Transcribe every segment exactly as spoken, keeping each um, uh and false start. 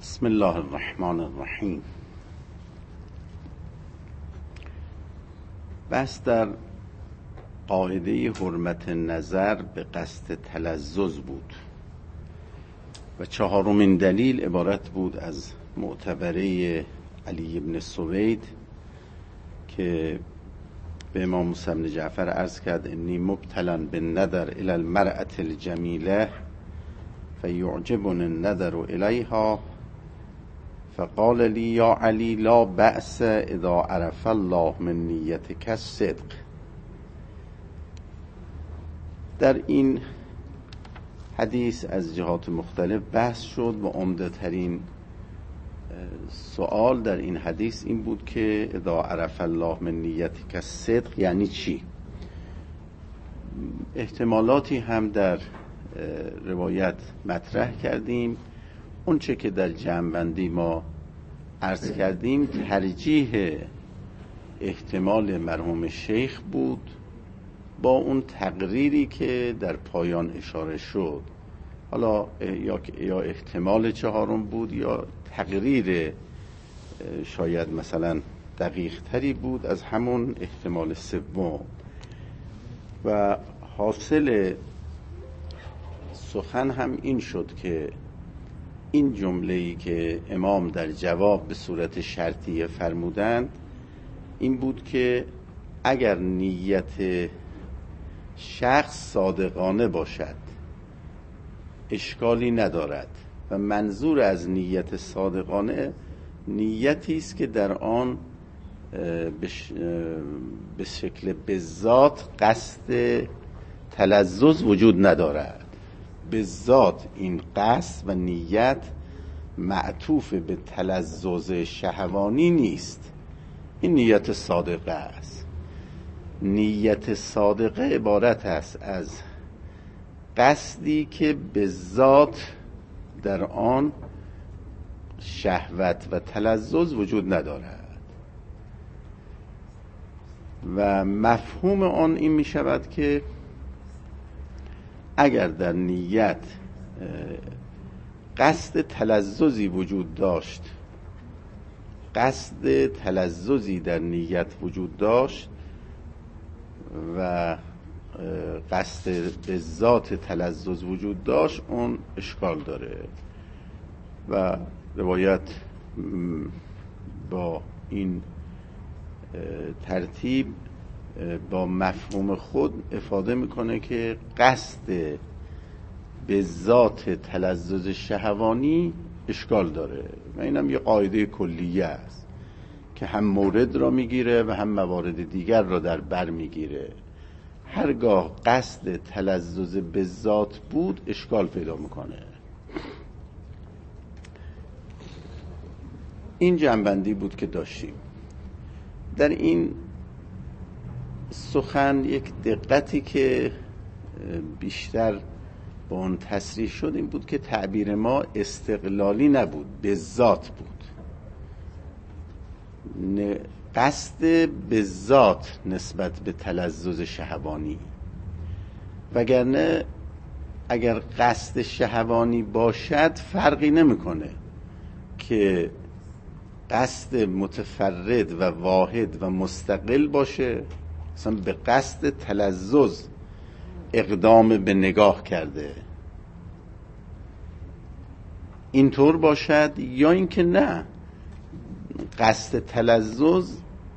بسم الله الرحمن الرحیم. بس در قاعده حرمت نظر به قصد تلذذ بود و چهارمین دلیل عبارت بود از معتبره علی بن سوید که به امام موسی بن جعفر عرض کرد انی مبتلا بالنظر الی المرأة الجمیله فیعجبنی النظر الیها فقال لی یا علی لا بأس اذا عرف الله من نیتک الصدق. در این حدیث از جهات مختلف بحث شد و عمده ترین سوال در این حدیث این بود که اذا عرف الله من نیتک الصدق یعنی چی؟ احتمالاتی هم در روایت مطرح کردیم. اون چه که در جمع‌بندی ما عرض کردیم ترجیح احتمال مرحوم شیخ بود با اون تقریری که در پایان اشاره شد. حالا یا, یا احتمال چهارم بود یا تقریر شاید مثلا دقیق تری بود از همون احتمال سوم. و حاصل سخن هم این شد که این جمله‌ای که امام در جواب به صورت شرطیه فرمودند این بود که اگر نیت شخص صادقانه باشد اشکالی ندارد و منظور از نیت صادقانه نیتی است که در آن به شکل بذات قصد تلذذ وجود ندارد. بذات این قصد و نیت معطوف به تلذذ شهوانی نیست. این نیت صادقه است. نیت صادقه عبارت است از قصدی که بذات در آن شهوت و تلذذ وجود ندارد و مفهوم آن این می شود که اگر در نیت قصد تلذذی وجود داشت قصد تلذذی در نیت وجود داشت و قصد به ذات تلذذ وجود داشت اون اشکال داره و روایت با این ترتیب با مفهوم خود افاده میکنه که قصد به ذات تلذذ شهوانی اشکال داره و اینم یه قاعده کلیه است که هم مورد را میگیره و هم موارد دیگر را در بر میگیره. هرگاه قصد تلذذ به ذات بود اشکال پیدا میکنه. این جنبندی بود که داشتیم. در این سخن یک دقتی که بیشتر با اون تصریح شد این بود که تعبیر ما استقلالی نبود، به ذات بود. قصد به ذات نسبت به تلذذ شهوانی. وگرنه اگر قصد شهوانی باشد فرقی نمیکنه که قصد متفرد و واحد و مستقل باشه، مثلا به قصد تلذذ اقدام به نگاه کرده اینطور باشد یا اینکه نه قصد تلذذ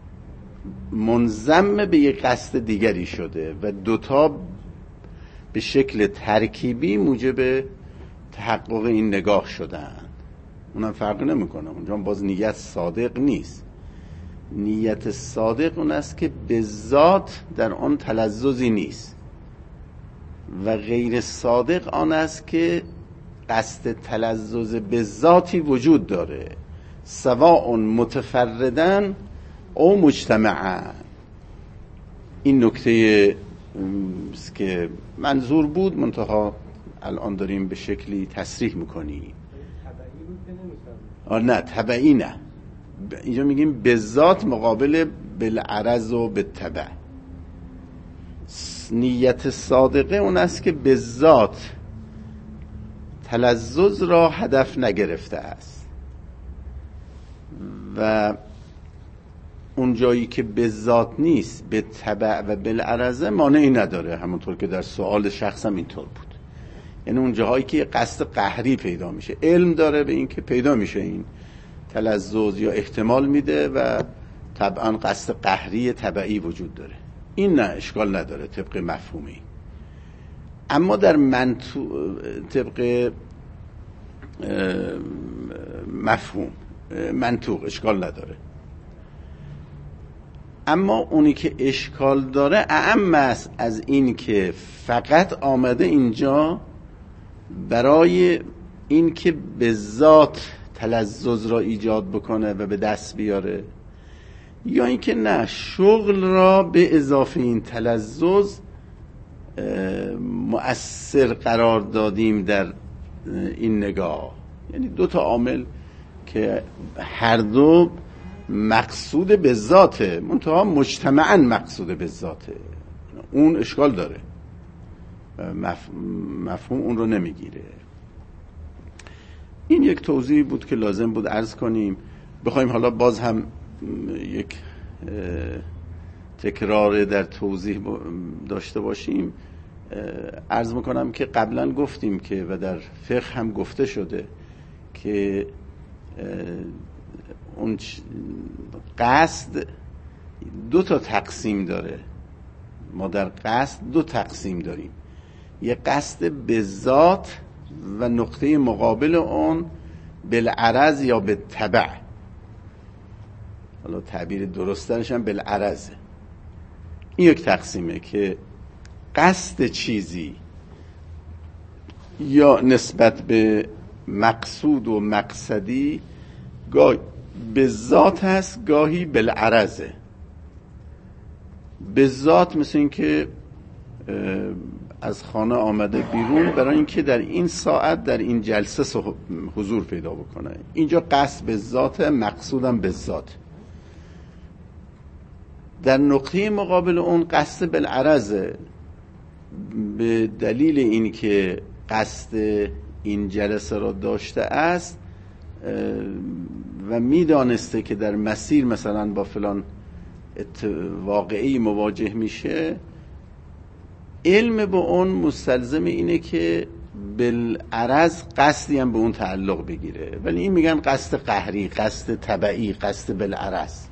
منضم به یک قصد دیگری شده و دوتا به شکل ترکیبی موجب تحقق این نگاه شدن. اونم فرق نمیکنه. اونجا باز نیت صادق نیست. نیت صادق اون است که به ذات در آن تلذذی نیست و غیر صادق آن است که قصد تلذذ به ذاتی وجود داره، سواء متفردن او مجتمعا. این نکته است که منظور بود منتها الان داریم به شکلی تصریح میکنیم. آه نه تبعی نه، اینجا میگیم به ذات مقابل بالعرض و بالتبع. نیت صادقه اون است که به ذات تلذذ را هدف نگرفته است و اون جایی که به ذات نیست به تبع و بالعرضه مانعی نداره، همونطور که در سوال شخصم اینطور بود. یعنی اون جاهایی که قصد قهری پیدا میشه، علم داره به این که پیدا میشه این تلذذ یا احتمال میده و طبعا قصد قهری تبعی وجود داره، این نه اشکال نداره طبق مفهومی. اما در منطوق طبق مفهوم منطوق اشکال نداره. اما اونی که اشکال داره اعم است از این که فقط آمده اینجا برای این که به ذات تلذذ را ایجاد بکنه و به دست بیاره، یا اینکه نه شغل را به اضافه این تلذذ مؤثر قرار دادیم در این نگاه. یعنی دو تا عامل که هر دو مقصود به ذاته، منتها مجتمعاً مقصود به ذاته، اون اشکال داره، مفهوم اون رو نمیگیره. این یک توضیح بود که لازم بود عرض کنیم. بخوایم حالا باز هم یک تکرار در توضیح داشته باشیم، عرض میکنم که قبلا گفتیم که و در فقه هم گفته شده که اون قصد دو تا تقسیم داره. ما در قصد دو تقسیم داریم، یه قصد به ذات و نقطه مقابل اون بالعرض یا به تبع. حالا تعبیر درستش هم بالعرضه. این یک تقسیمه که قصد چیزی یا نسبت به مقصود و مقصدی گاهی به ذات هست گاهی بالعرضه. به ذات مثل این که از خانه آمده بیرون برای اینکه در این ساعت در این جلسه حضور پیدا بکنه، اینجا قصد به ذات، مقصودم به ذات. در نقطه مقابل اون قصد بالعرضه، به دلیل این که قصد این جلسه را داشته است و میدانسته که در مسیر مثلا با فلان واقعی مواجه میشه، علم به اون مستلزم اینه که بالعرض قصدی هم به اون تعلق بگیره، ولی این میگن قصد قهری، قصد تبعی، قصد بالعرض.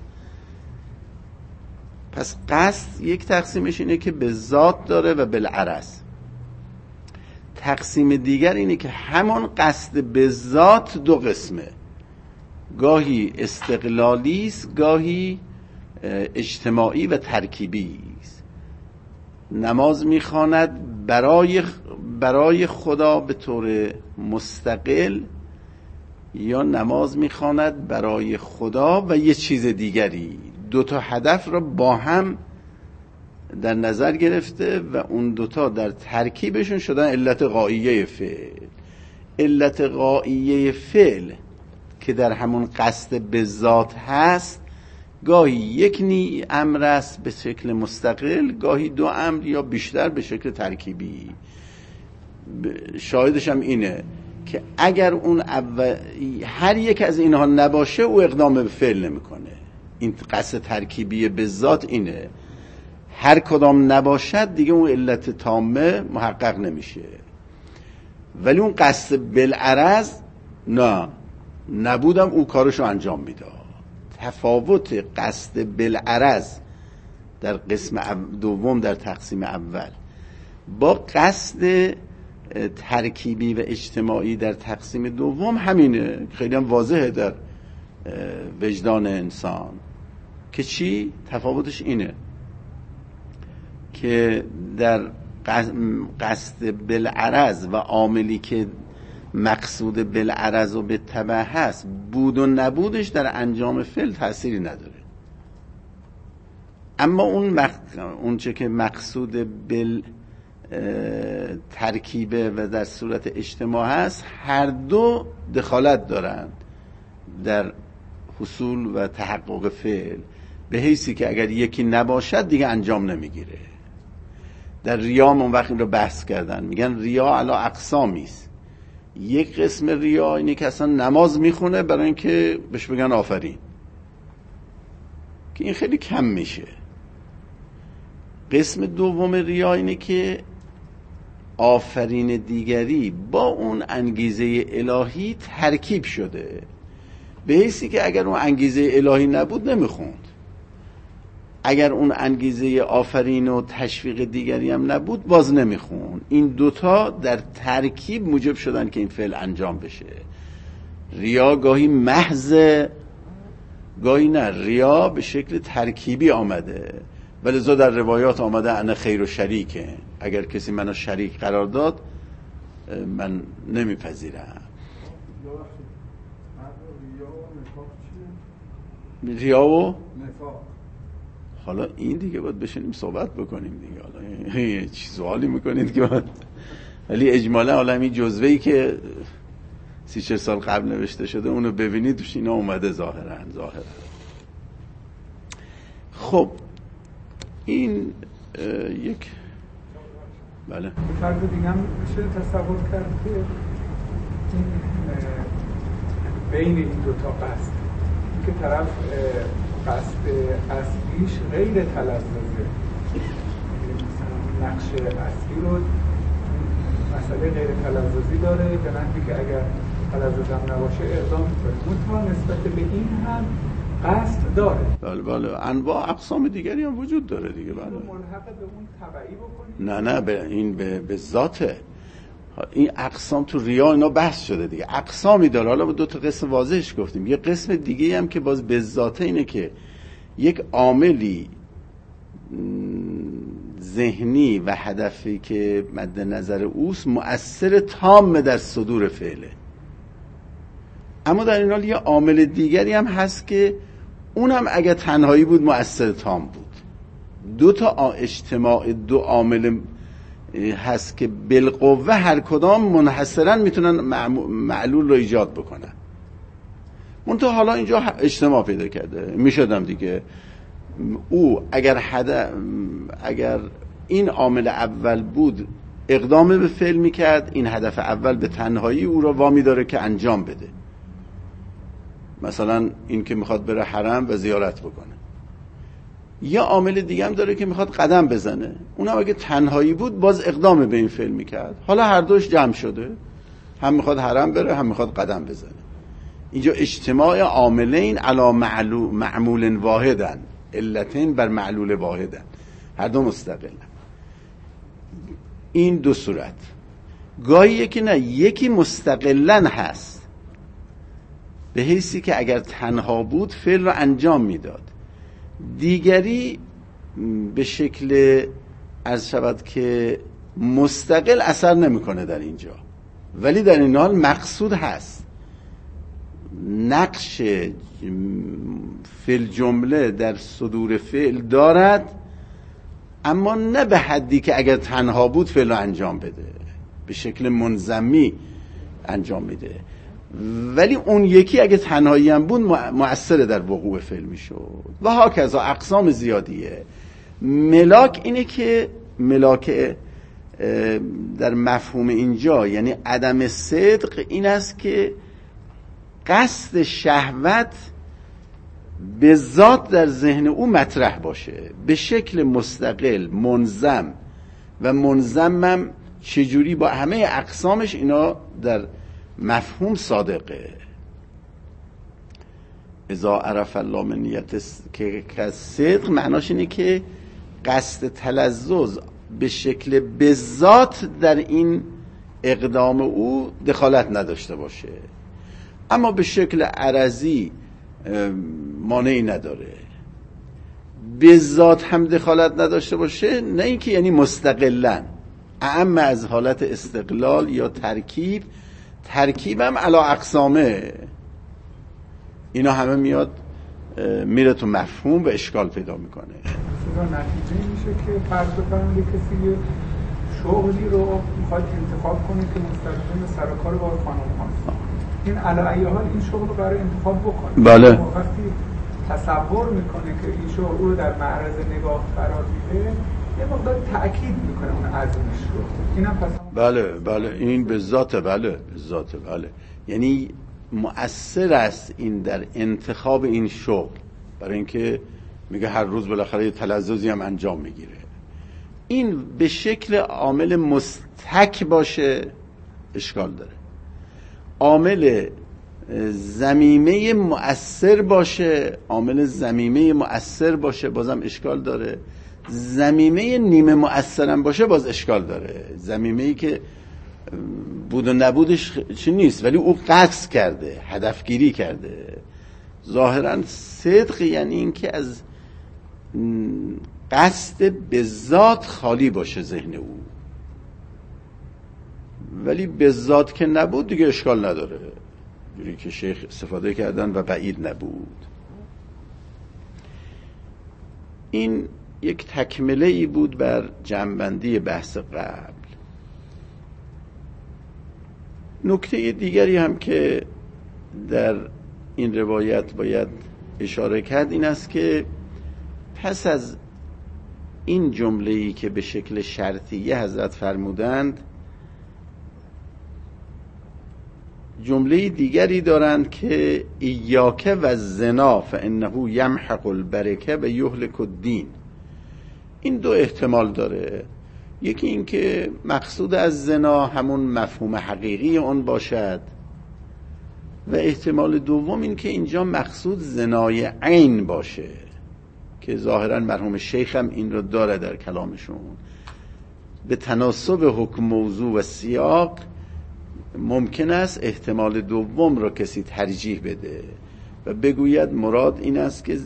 پس قصد یک تقسیمش اینه که به ذات داره و بالعرض. تقسیم دیگر اینه که همون قصد به ذات دو قسمه، گاهی استقلالی است، گاهی اجتماعی و ترکیبی است. نماز میخواند برای برای خدا به طور مستقل، یا نماز میخواند برای خدا و یه چیز دیگری. دو تا هدف را با هم در نظر گرفته و اون دوتا در ترکیبشون شدن علت غاییه فعل. علت غاییه فعل که در همون قصد به ذات هست، گاهی یک نی امر است به شکل مستقل، گاهی دو امر یا بیشتر به شکل ترکیبی. شاهدش هم اینه که اگر اون اول هر یک از اینها نباشه او اقدام به فعل نمیکنه. این قصد ترکیبی به ذات اینه، هر کدام نباشد دیگه اون علت تامه محقق نمیشه. ولی اون قصد بالعرض نه، نبودم او کارشو انجام میداد. تفاوت قصد بالعرض در قسم دوم در تقسیم اول با قصد ترکیبی و اجتماعی در تقسیم دوم همینه، خیلی هم واضحه در وجدان انسان که چی؟ تفاوتش اینه که در قصد بالعرض و عاملی که مقصود بالعرض و بالتبع هست، بود و نبودش در انجام فعل تأثیری نداره. اما اون مق... اون چه که مقصود بال ترکیبه و در صورت اجتماع هست، هر دو دخالت دارند در حصول و تحقق فعل، به حیثی که اگر یکی نباشد دیگه انجام نمیگیره. در ریا اون وقت این رو بحث کردن، میگن ریا علی اقسامی است. یک قسم ریا اینه که اصلا نماز میخونه برای اینکه بهش بگن آفرین، که این خیلی کم میشه. قسم دوم ریا اینه که آفرین دیگری با اون انگیزه الهی ترکیب شده، به حیثی که اگر اون انگیزه الهی نبود نمیخوند، اگر اون انگیزه آفرین و تشویق دیگری هم نبود باز نمیخوند. این دوتا در ترکیب موجب شدن که این فعل انجام بشه. ریا گاهی محض، گاهی نه، ریا به شکل ترکیبی آمده، ولذا در روایات آمده انا خیر و شریکه، اگر کسی منو شریک قرار داد من نمیپذیرم. ریا و نفاق. حالا این دیگه باید بشینیم صحبت بکنیم دیگه. حالا یه چی سوالی میکنید که باید، ولی اجمالا حالا همین جزوه‌ای که سی چهل سال قبل نوشته شده اونو ببینید توش اینا اومده ظاهرا ظاهرا. خب این یک بله به طرز دیگه هم میشه تصور کرد که این بین این دوتا قصد، این که طرف قصد اصلیش غیر تلذذه، نقش اصلی رو مسئله غیر تلذذی داره، به نحوی که اگر تلذذ هم نباشه اقدام میکنه، مطمئن نسبت به این هم قصد داره. بله بله انواع اقسام دیگری هم وجود داره دیگه. بله ملحق به اون تبعی بکنید؟ نه نه به این به, به ذاته. این اقسام تو ریا اینا بحث شده دیگه، اقسامی داره. حالا با دو تا قسم واضحش گفتیم. یه قسم دیگه هم که باز به ذاته اینه که یک عاملی ذهنی و هدفی که مد نظر اوست مؤثر تام در صدور فعله، اما در این حال یه عامل دیگری هم هست که اونم اگه تنهایی بود مؤثر تام بود. دو تا اجتماع دو عامل هست که بالقوه هر کدام منحصرا میتونن معلول رو ایجاد بکنن. منتها حالا اینجا اجتماع پیدا کرده، میشدم دیگه او اگر هدف، اگر این عامل اول بود اقدام به فعل میکرد، این هدف اول به تنهایی او رو وامی داره که انجام بده. مثلا این که میخواد بره حرم و زیارت بکنه. یا عامل دیگه هم داره که میخواد قدم بزنه، اونم اگه تنهایی بود باز اقدام به این فعل میکرد. حالا هر دوش جمع شده، هم میخواد حرم بره هم میخواد قدم بزنه. اینجا اجتماع عاملین علی معمول واحدن، علتین بر معلول واحدن، هر دو مستقلن. این دو صورت. گاهی یکی نه، یکی مستقلن هست به حیثی که اگر تنها بود فعل رو انجام میداد، دیگری به شکل عرض شود که مستقل اثر نمیکنه در اینجا، ولی در این حال مقصود هست. نقش فعل جمله در صدور فعل دارد، اما نه به حدی که اگر تنها بود فعل رو انجام بده، به شکل منظمی انجام میده. ولی اون یکی اگه تنهایی هم بود مؤثر در وقوع فعل میشد. و هاکذا اقسام زیادیه. ملاک اینه که ملاک در مفهوم اینجا یعنی عدم صدق این است که قصد شهوت به ذات در ذهن او مطرح باشه به شکل مستقل، منظم و منظمم چجوری با همه اقسامش اینا در مفهوم صادقه. اذا عرف الله من نیت که صدق معناش اینه که قصد تلذذ به شکل به ذات در این اقدام او دخالت نداشته باشه، اما به شکل عرضی مانعی نداره. به ذات هم دخالت نداشته باشه، نه اینکه یعنی مستقلن، اما از حالت استقلال یا ترکیب. ترکیبم علی اقسامه، اینا همه میاد میره تو مفهوم و اشکال پیدا میکنه. مثلا نتیجه میشه که فرض بکنید کسی یه شغلی رو میخواد انتخاب کنه که مستلزم سر و کار با خانم هاست، این علی ای حال این شغل رو برای انتخاب بکنه. بله. وقتی تصور میکنه که این شغل رو در معرض نگاه قرار میده، یه مقدار تأکید میکنه اون عزمش رو. اینم پس بله بله این به ذات بله به ذات بله یعنی مؤثر است این در انتخاب این شغل، برای اینکه میگه هر روز بالاخره یه تلذذی هم انجام میگیره. این به شکل عامل مستک باشه اشکال داره، عامل ضمیمه مؤثر باشه عامل ضمیمه مؤثر باشه بازم اشکال داره، ضمیمه نیمه مؤثرم باشه باز اشکال داره. ضمیمه‌ای که بود و نبودش چی نیست ولی او قصد کرده، هدفگیری کرده. ظاهرا صدق یعنی این که از قصد به ذات خالی باشه ذهن او، ولی به ذات که نبود دیگه اشکال نداره، جوری که شیخ استفاده کردن و بعید نبود. این یک تکمله ای بود بر جمع‌بندی بحث قبل. نکته دیگری هم که در این روایت باید اشاره کرد این است که پس از این جمله‌ای که به شکل شرطیه حضرت فرمودند، جمله دیگری دارند که ایاک و زنا فانه یمحق البرکه و یهلک الدین. این دو احتمال داره، یکی این که مقصود از زنا همون مفهوم حقیقی اون باشد و احتمال دوم این که اینجا مقصود زنای عین باشه که ظاهرا مرحوم شیخ هم این رو داره در کلامشون. به تناسب حکم موضوع و سیاق ممکن است احتمال دوم رو کسی ترجیح بده و بگوید مراد این است که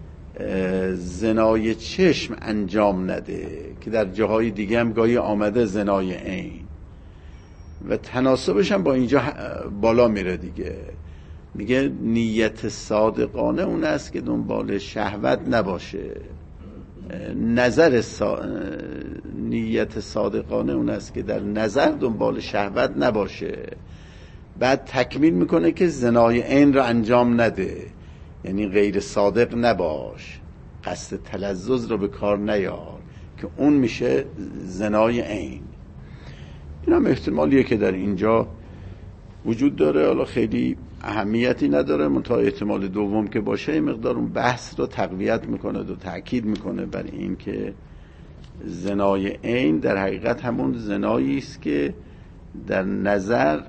زنای چشم انجام نده که در جاهای دیگه هم گاهی آمده زنای عین و تناسبش هم با اینجا بالا میره دیگه. میگه نیت صادقانه اون است که دنبال شهوت نباشه، نظر سا... نیت صادقانه اون است که در نظر دنبال شهوت نباشه. بعد تکمیل میکنه که زنای عین رو انجام نده، یعنی غیر صادق نباش، قصد تلذذ رو به کار نیار که اون میشه زنای عین. این هم احتمالیه که در اینجا وجود داره، حالا خیلی اهمیتی نداره، منتها احتمال دوم که باشه مقدار اون بحث رو تقویت میکنه و تأکید میکنه بر این که زنای عین در حقیقت همون زنایی است که در نظر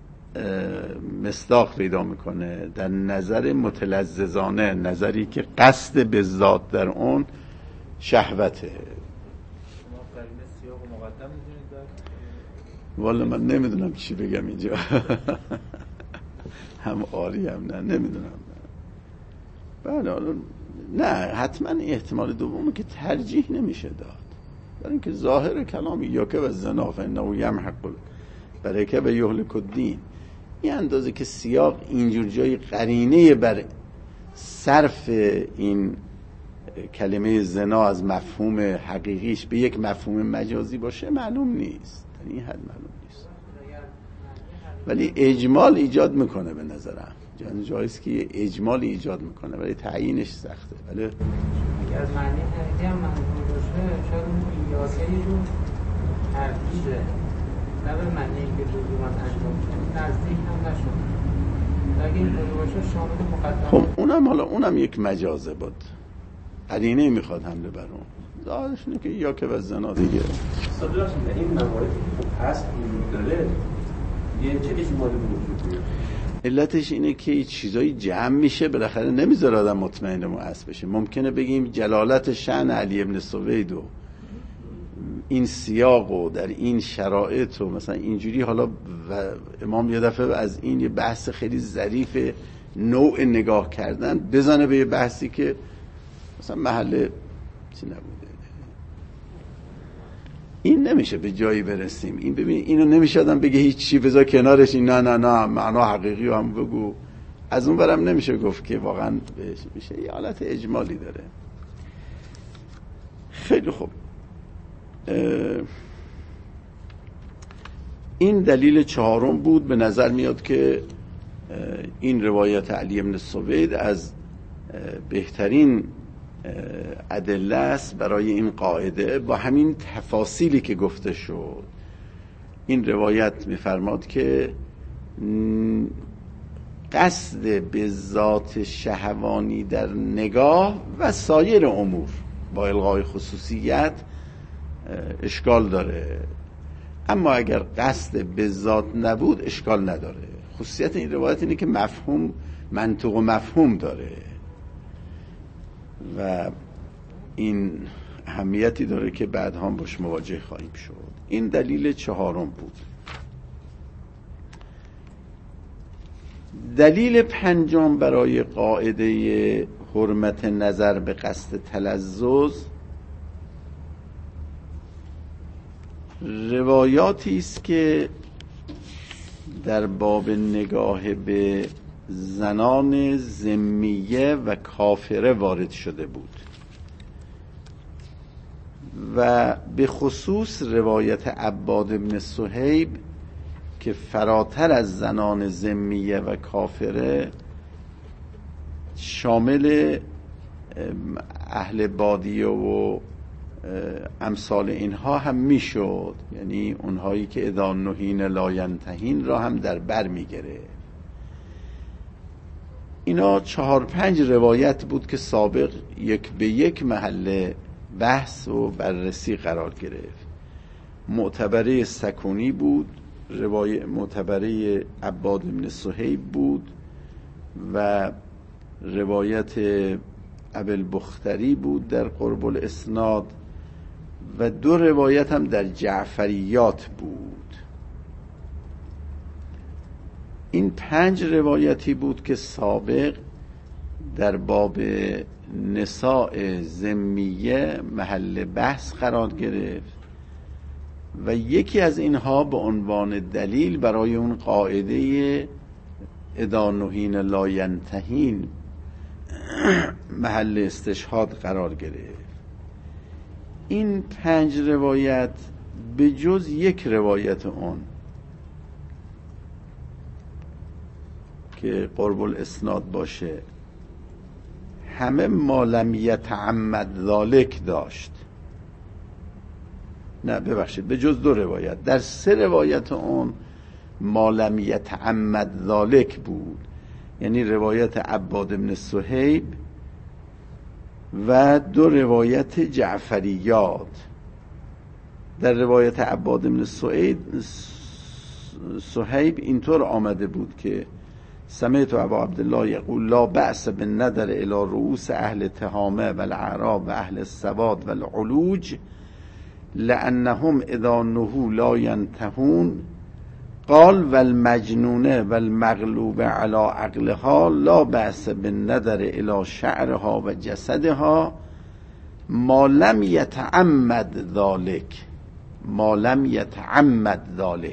مصداق پیدا میکنه، در نظر متلذذانه، نظری که قصد به ذات در اون شهوته. والا من نمیدونم چی بگم اینجا هم عالی هم نه نمیدونم. بله نه حتما احتمال دومه که ترجیح نمیشه داد، برای اینکه ظاهر کلامی یاکه و زنا فانه یمحق البرکه و یهلک الدین، این اندازه که سیاق اینجور جای قرینه بر صرف این کلمه زنا از مفهوم حقیقیش به یک مفهوم مجازی باشه معلوم نیست، در این حد معلوم نیست، ولی اجمال ایجاد میکنه به نظرم. یعنی جاییست که اجمال ایجاد میکنه ولی تعیینش سخته. ولی از معنی حقیقی هم منظور باشه شاید اون قیاسه رو ترکیبه، نه به معنی که لزوما انجام شد، نزدیک هم نشد. اگه این باشه شامل مقدمات. خب اونم حالا اونم یک مجازه بود، قرینه میخواد حمله بر اون. ظاهرش اینه که یا که و زنا دیگه صدراش این مواردی که هست این داره یه چه اجمالی وجود داره؟ علتش اینه که چیزایی جمع میشه بالاخره نمیذاره آدم مطمئن مؤثر بشه. ممکنه بگیم جلالت شأن علی ابن سوید و این سیاق و در این شرایط و مثلا اینجوری، حالا و امام یه دفعه از این یه بحث خیلی ظریف نوع نگاه کردن بزنه به یه بحثی که مثلا محل چی نبوده. این نمیشه به جایی برسیم. این ببین اینو نمیشه آدم بگه هیچ چی بذار کنارش، این نه نه نه معنا حقیقی رو هم بگو. از اون برم نمیشه گفت که واقعا بهش میشه، یه حالت اجمالی داره. خیلی خوب، این دلیل چهارم بود. به نظر میاد که این روایت علی بن سوید از بهترین ادله است برای این قاعده با همین تفاصیلی که گفته شد. این روایت می‌فرماد که قصد به ذات شهوانی در نگاه و سایر امور با الغای خصوصیت اشکال داره، اما اگر قصد به ذات نبود اشکال نداره. خصوصیت این روایت اینه که مفهوم منطق و مفهوم داره و این اهمیتی داره که بعدها باش مواجه خواهیم شد. این دلیل چهارم بود. دلیل پنجم برای قاعده حرمت نظر به قصد تلذذ روایاتی است که در باب نگاه به زنان ذمیه و کافره وارد شده بود و به خصوص روایت عباد بن صهیب که فراتر از زنان ذمیه و کافره شامل اهل بادیه و امثال اینها هم میشد، یعنی اونهایی که اذا نهین لا ینتهین را هم در بر میگیره. اینا چهار پنج روایت بود که سابق یک به یک محل بحث و بررسی قرار گرفت. معتبره سکونی بود، روایت معتبره عباد بن صهیب بود و روایت ابوالبختری بود در قرب الاسناد و دو روایت هم در جعفریات بود. این پنج روایتی بود که سابق در باب نساء ذمیه محل بحث قرار گرفت و یکی از اینها به عنوان دلیل برای اون قاعده اذا نهین لا ینتهین محل استشهاد قرار گرفت. این پنج روایت به جز یک روایت اون که قرب الاسناد باشه همه ما لم یتعمد ذالک داشت. نه ببخشید، به جز دو روایت در سه روایت اون ما لم یتعمد ذالک بود، یعنی روایت عباد بن صهیب و دو روایت جعفریات. در روایت عباد بن صهیب اینطور آمده بود که سمعت ابا عبدالله یقول لا بأس بالنظر الى رؤوس اهل تهامه و الاعراب و اهل السواد و العلوج لانهم اذا نهوا لا ينتهون قال والمجنونه والمغلوب على عقلها لا بأس بالنظر الى شعرها و جسدها ما لم يتعمد ذلك ما لم يتعمد ذلك.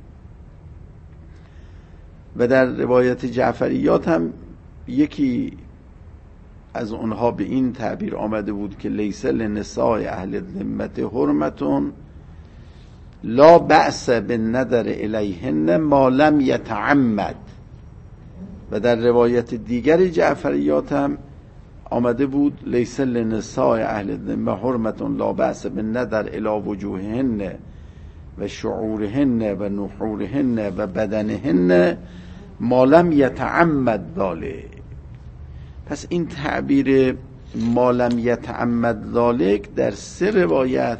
و در روایت جعفریات هم یکی از اونها به این تعبیر آمده بود که لیس لنساء اهل ذمت حرمتون لا بأس بالنظر الیهن ما لم یتعمد. و در روایت دیگر جعفریات هم آمده بود لیس لنساء اهل ذمت حرمتون لا بأس بالنظر الی وجوههن و شعورهن و نحورهن و بدنهن ما لم یتعمد ذالک. پس این تعبیر ما لم یتعمد ذالک در سه روایت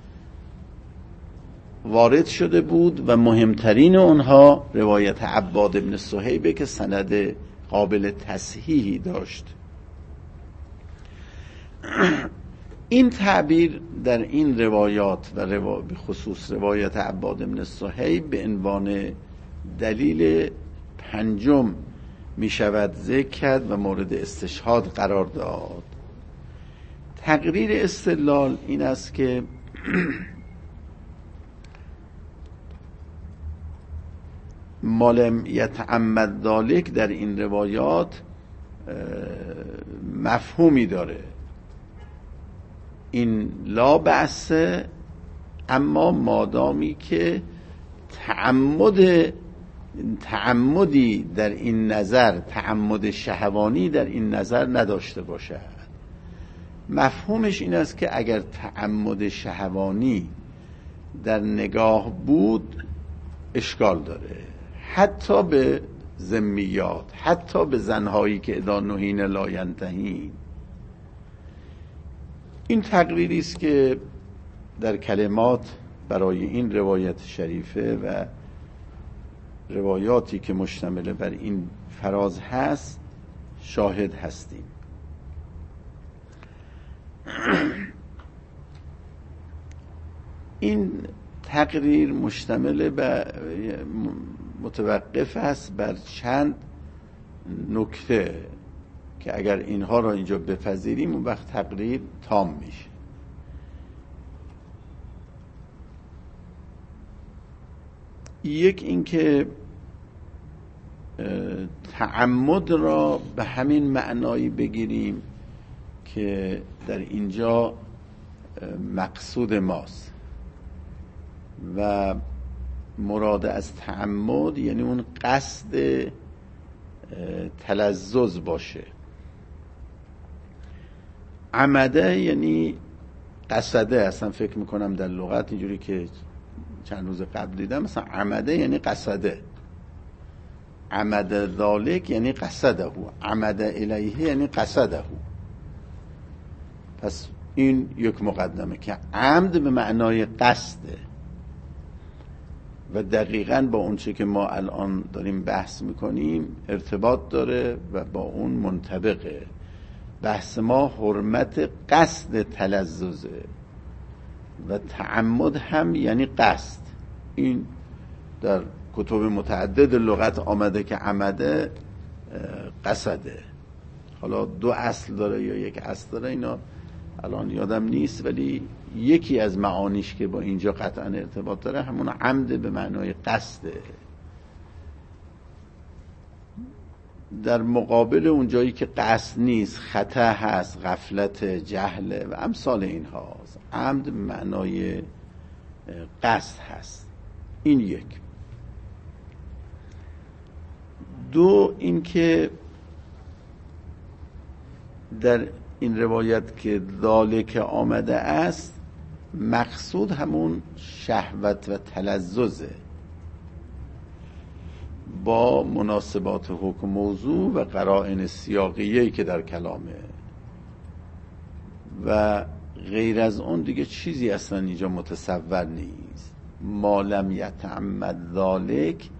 وارد شده بود و مهمترین اونها روایت عباد بن صهیب که سند قابل تصحیحی داشت. این تعبیر در این روایات و روا... به خصوص روایت عباد بن صهیب به عنوان دلیل پنجم می شود ذکر کرد و مورد استشهاد قرار داد. تقریر استدلال این است که ما لم یتعمد ذالک در این روایات مفهومی داره. این لا بأس، اما مادامی که تعمد تعمدی در این نظر، تعمد شهوانی در این نظر نداشته باشد. مفهومش این است که اگر تعمد شهوانی در نگاه بود اشکال داره، حتی به ذمیات، حتی به زنهایی که اذا نهین لا ینتهین. این تقریری است که در کلمات برای این روایت شریفه و روایاتی که مشتمل بر این فراز هست شاهد هستیم. این تقریر مشتمل بر متوقف است بر چند نکته که اگر اینها را اینجا بپذیریم اون وقت تقریر تام میشه. یک این که تعمد را به همین معنایی بگیریم که در اینجا مقصود ماست و مراد از تعمد یعنی اون قصد تلذذ باشه. عمده یعنی قصده، اصلا فکر میکنم در لغت اینجوری که چند روز قبل دیدم مثلا عمده یعنی قصده، عمد ذالک یعنی قصده، عمد الیه یعنی قصده. پس این یک مقدمه که عمد به معنای قصده و دقیقاً با اون چه که ما الان داریم بحث میکنیم ارتباط داره و با اون منطبقه. بحث ما حرمت قصد تلذذه و تعمد هم یعنی قصد. این در کتب متعدد لغت آمده که عمده قصده. حالا دو اصل داره یا یک اصل داره اینا الان یادم نیست، ولی یکی از معانیش که با اینجا قطعا ارتباط داره همون عمد به معنای قصده. در مقابل اون جایی که قصد نیست، خطا هست، غفلت، جهل و امثال این هاست، عمد به معنای قصد هست. این یک. دو این که در این روایت که ذالک آمده است مقصود همون شهوت و تلذذه با مناسبات حکم موضوع و قرائن سیاقیه‌ای که در کلامه و غیر از اون دیگه چیزی اصلا اینجا متصور نیست. ما لم یتعمد ذالک،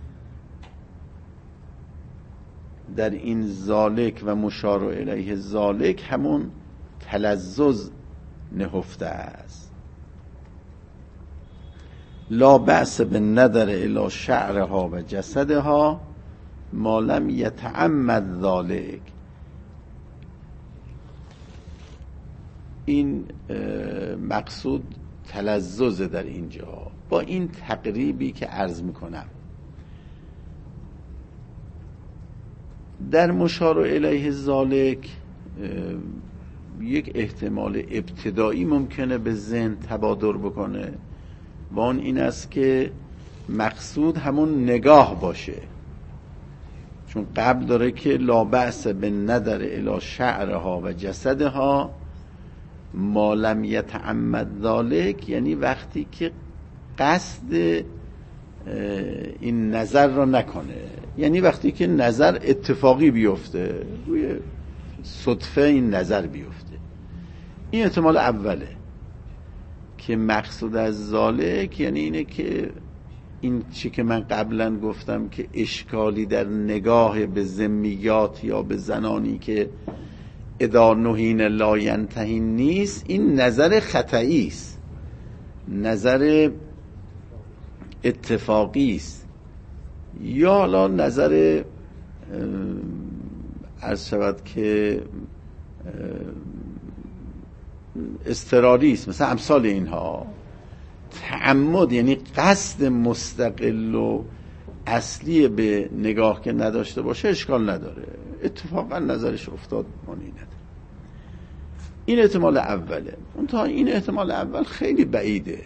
در این ذالک و مشار الیه ذالک همون تلذذ نهفته است. لا بأس بالنظر الی شعرها و جسدها ما لم یتعمد ذالک. این مقصود تلذذ در اینجا با این تقریبی که عرض میکنم. در مشار الیه ذالک یک احتمال ابتدایی ممکنه به ذهن تبادر بکنه و اون این است که مقصود همون نگاه باشه، چون قبل داره که لا بأس بالنظر الی شعرها و جسدها ما لم یتعمد ذالک، یعنی وقتی که قصد این نظر را نکنه، یعنی وقتی که نظر اتفاقی بیفته، روی صدفه این نظر بیفته. این احتمال اوله که مقصود از ذالک یعنی اینه که این چی که من قبلا گفتم که اشکالی در نگاه به ذمیات یا به زنانی که اذا نهین لا ینتهین نیست، این نظر خطئی است، نظر اتفاقی است، یا حالا نظر عرض شود که اضطراری است، مثلا امثال اینها. تعمد یعنی قصد مستقل و اصلی به نگاه که نداشته باشه اشکال نداره، اتفاقا نظرش افتاد مانی نداره. این احتمال اوله. اونتا این احتمال اول خیلی بعیده.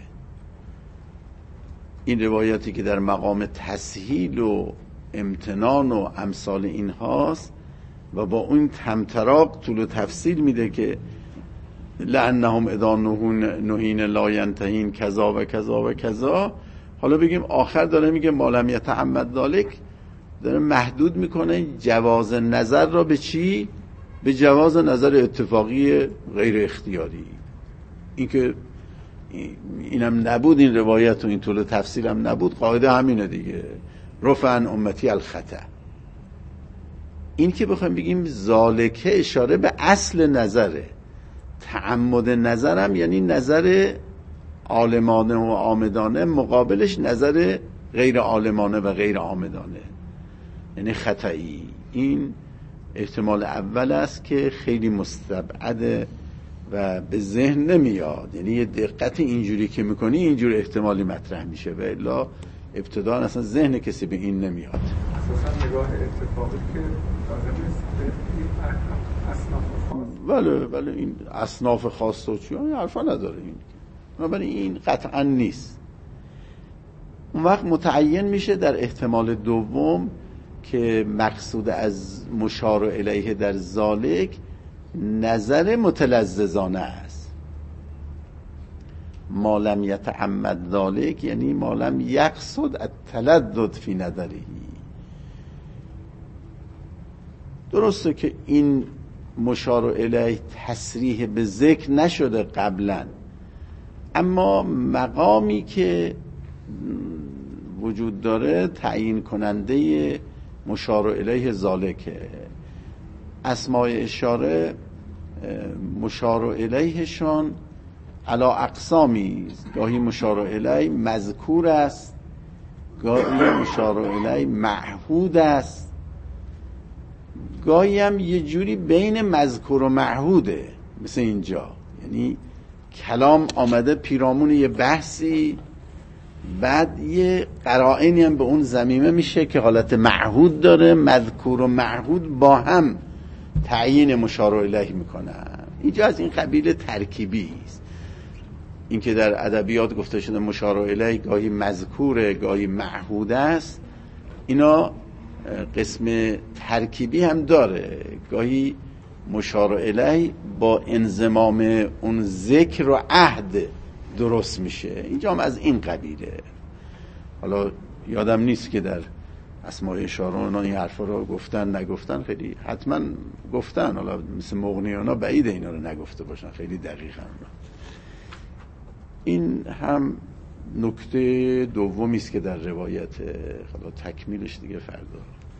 این روایتی که در مقام تسهیل و امتنان و امثال این هاست و با اون تمطراق طول و تفصیل میده که لأنهم اذا نهین لا ینتهین کذا و کذا و کذا. حالا بگیم آخر داره میگه ما لم یتعمد ذلک، داره محدود میکنه جواز نظر را به چی؟ به جواز نظر اتفاقی غیر اختیاری. این که اینم نبود، این روایت و این طول تفصیلم نبود، قاعده همینه دیگه، رفع عن امتی الخطأ. این که بخوایم بگیم ذالکه اشاره به اصل نظره، تعمد نظرم یعنی نظر عالمانه و عامدانه، مقابلش نظر غیر عالمانه و غیر عامدانه یعنی خطایی. این احتمال اول است که خیلی مستبعده و به ذهن نمیاد، یعنی یه دقت اینجوری که میکنی اینجور احتمالی مطرح میشه و الا ابتدا اصلا ذهن کسی به این نمیاد. اساسا نگاه اتفاقی که لازم است اصناف خاص، بله بله این اصناف خاص و چی این حرفا نداره، این بنابراین این قطعا نیست. اون وقت متعین میشه در احتمال دوم که مقصود از مشار الیه در ذالک نظر متلذذانه است. ما لم یتعمد ذالک یعنی ما لم یقصد التلذذ فی نظره. درسته که این مشار الیه تصریح به ذکر نشده قبلا، اما مقامی که وجود داره تعیین کننده مشار الیه ذالکه. اسماء اشاره مشار الیهشان علا اقسامی، گاهی مشار الیه مذکور است، گاهی مشار الیه معهود است، گاهی هم یه جوری بین مذکور و معهوده، مثل اینجا، یعنی کلام آمده پیرامون یه بحثی، بعد یه قرائنی هم به اون ضمیمه میشه که حالت معهود داره، مذکور و معهود با هم تعیین مشار الیه میکنن. اینجا از این قبیل ترکیبی است. این که در ادبیات گفته شده مشار الیه گاهی مذکوره گاهی معهود است، اینا قسم ترکیبی هم داره. گاهی مشار الیه با انضمام اون ذکر و عهد درست میشه، اینجا هم از این قبیله. حالا یادم نیست که در اسماء اشاره اونا این حرفا رو گفتن نگفتن، خیلی حتما گفتن، حالا مثل مغنیانا بعید اینا رو نگفته باشن، خیلی دقیق هم. این هم نکته دومی است که در روایت، حالا تکمیلش دیگه فردا.